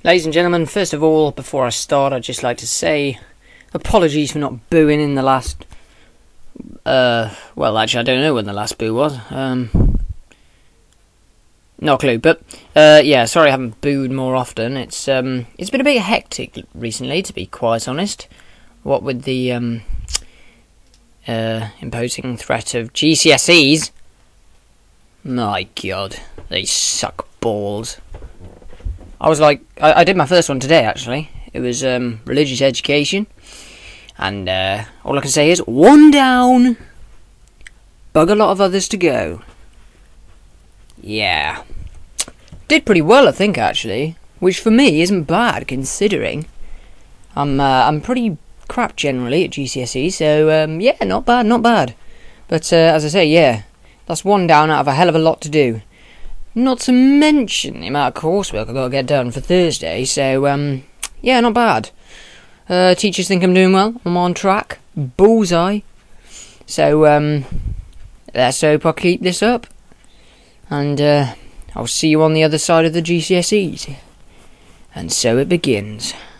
Ladies and gentlemen, first of all, before I start, I'd just like to say apologies for not booing in the last... well, actually, I don't know when the last boo was. Not a clue, but, yeah, sorry I haven't booed more often. It's been a bit hectic recently, to be quite honest. What with the, imposing threat of GCSEs. My God, they suck balls. I did my first one today, actually. It was religious education. And all I can say is, one down, bug a lot of others to go. Yeah. Did pretty well, I think, actually. Which for me isn't bad, considering I'm pretty crap generally at GCSE, so yeah, not bad. But as I say, yeah, that's one down out of a hell of a lot to do. Not to mention the amount of coursework I've got to get done for Thursday, so, yeah, not bad. Teachers think I'm doing well. I'm on track. Bullseye. So, let's hope I keep this up. And, I'll see you on the other side of the GCSEs. And so it begins.